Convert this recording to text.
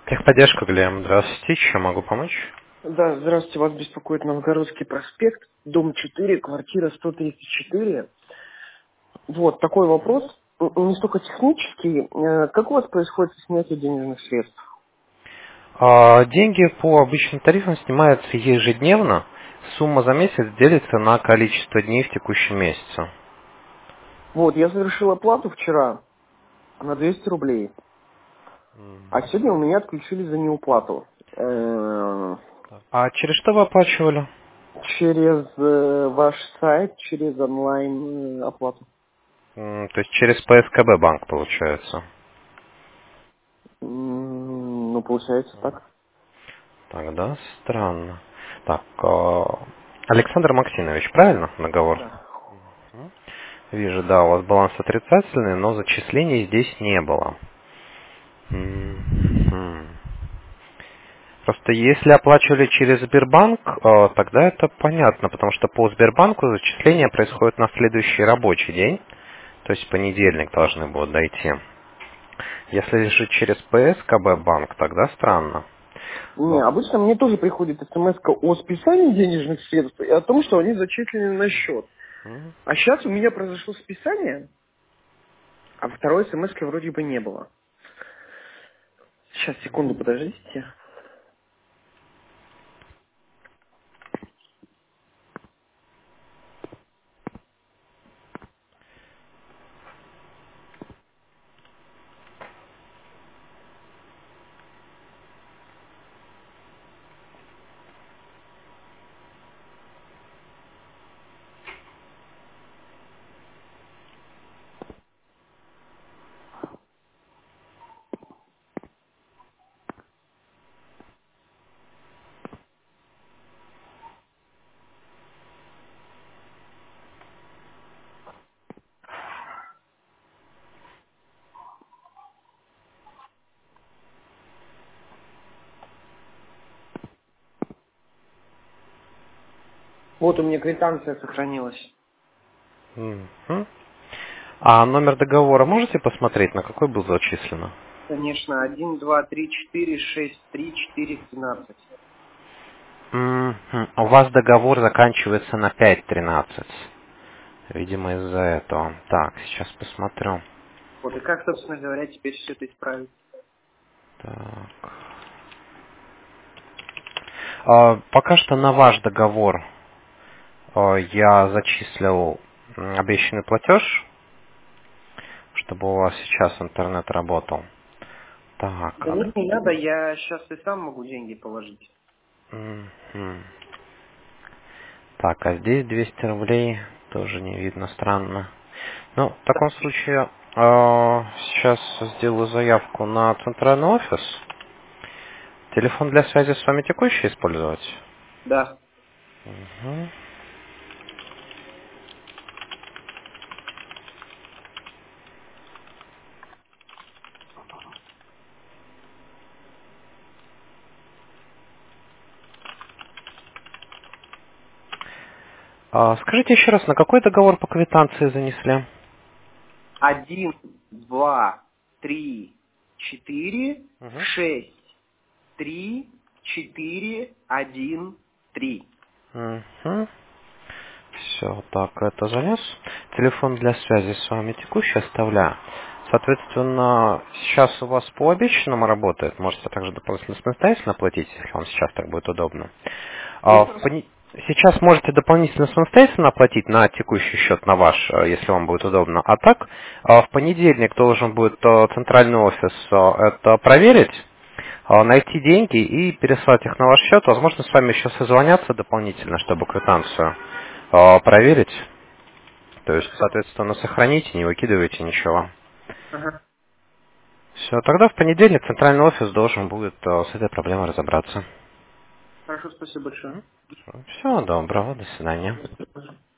Техподдержка, Глеб. Здравствуйте. Чем могу помочь? Да, здравствуйте, вас беспокоит Новгородский проспект, дом 4, квартира 134. Вот, такой вопрос, не столько технический. Как у вас происходит снятие денежных средств? Деньги по обычным тарифам снимаются ежедневно. Сумма за месяц делится на количество дней в текущем месяце. Вот, я совершил оплату вчера на 200 рублей, а сегодня у меня отключили за неуплату. А через что вы оплачивали? Через ваш сайт, через онлайн оплату. То есть через ПСКБ банк получается. Ну, получается так. Тогда странно. Так, Александр Максимович, правильно договор? Да. Вижу, да, у вас баланс отрицательный, но зачислений здесь не было. Мгм. Просто если оплачивали через Сбербанк, тогда это понятно, потому что по Сбербанку зачисления происходят на следующий рабочий день, то есть в понедельник должны будут дойти. Если же через ПСКБ банк, тогда странно. Не, О, обычно мне тоже приходит смс о списании денежных средств и о том, что они зачислены на счет. м. А сейчас у меня произошло списание, а второй смс вроде бы не было. Сейчас, секунду, подождите. Вот у меня квитанция сохранилась. Мгм. А номер договора можете посмотреть, на какой был зачислено? Конечно, 1, 2, 3, 4, 6, 3, 4, 13. Мгм. У вас договор заканчивается на 5:13. Видимо, из-за этого. Так, сейчас посмотрю. Вот, и как, собственно говоря, теперь все это исправить? Так. Пока что на ваш договор я зачислил обещанный платеж, чтобы у вас сейчас интернет работал. Так, Да нет, не надо, я сейчас и сам могу деньги положить. мгм. Так, а здесь 200 рублей тоже не видно, странно. Ну, в таком случае сейчас сделаю заявку на центральный офис. Телефон для связи с вами текущий использовать? Да. Мгм. Скажите еще раз, на какой договор по квитанции занесли? 1, 2, 3, 4, Мгм. 6, 3, 4, 1, 3. Мгм. Все, так, это занес. Телефон для связи с вами текущий оставляю. Соответственно, сейчас у вас по обещанному работает. Можете также дополнительно самостоятельно платить, если вам сейчас так будет удобно. Ну, А в хорошо. Сейчас можете дополнительно самостоятельно оплатить на текущий счет, на ваш, если вам будет удобно. А так, в понедельник должен будет центральный офис это проверить, найти деньги и переслать их на ваш счет. Возможно, с вами еще созвоняться дополнительно, чтобы квитанцию проверить. То есть, Хорошо. соответственно, сохраните, не выкидывайте ничего. Ага. Все, тогда в понедельник центральный офис должен будет с этой проблемой разобраться. Хорошо, спасибо большое. Всего доброго, до свидания. Спасибо.